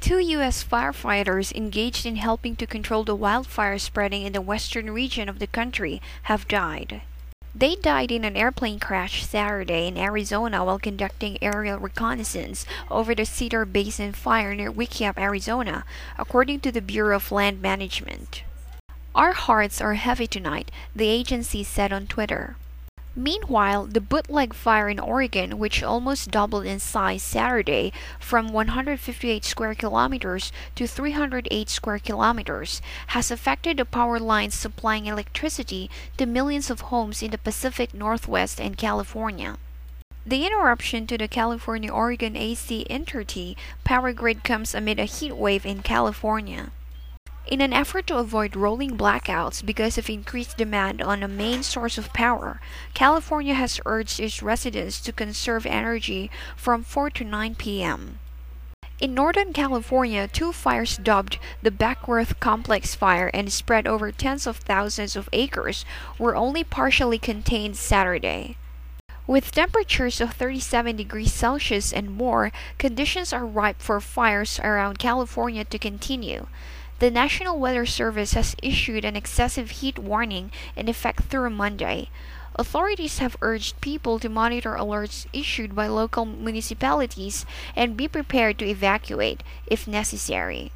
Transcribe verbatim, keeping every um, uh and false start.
Two U S firefighters engaged in helping to control the wildfire spreading in the western region of the country have died. They died in an airplane crash Saturday in Arizona while conducting aerial reconnaissance over the Cedar Basin fire near Wickiup, Arizona, according to the Bureau of Land Management. "Our hearts are heavy tonight," the agency said on Twitter. Meanwhile, the Bootleg fire in Oregon, which almost doubled in size Saturday from one hundred fifty-eight square kilometers to three hundred eight square kilometers, has affected the power lines supplying electricity to millions of homes in the Pacific Northwest and California. The interruption to the California-Oregon A C Inter-T power grid comes amid a heat wave in California. In an effort to avoid rolling blackouts because of increased demand on a main source of power, California has urged its residents to conserve energy from four to nine p m In Northern California, two fires dubbed the Beckwourth Complex Fire and spread over tens of thousands of acres were only partially contained Saturday. With temperatures of thirty-seven degrees Celsius and more, conditions are ripe for fires around California to continue. The National Weather Service has issued an excessive heat warning in effect through Monday. Authorities have urged people to monitor alerts issued by local municipalities and be prepared to evacuate if necessary.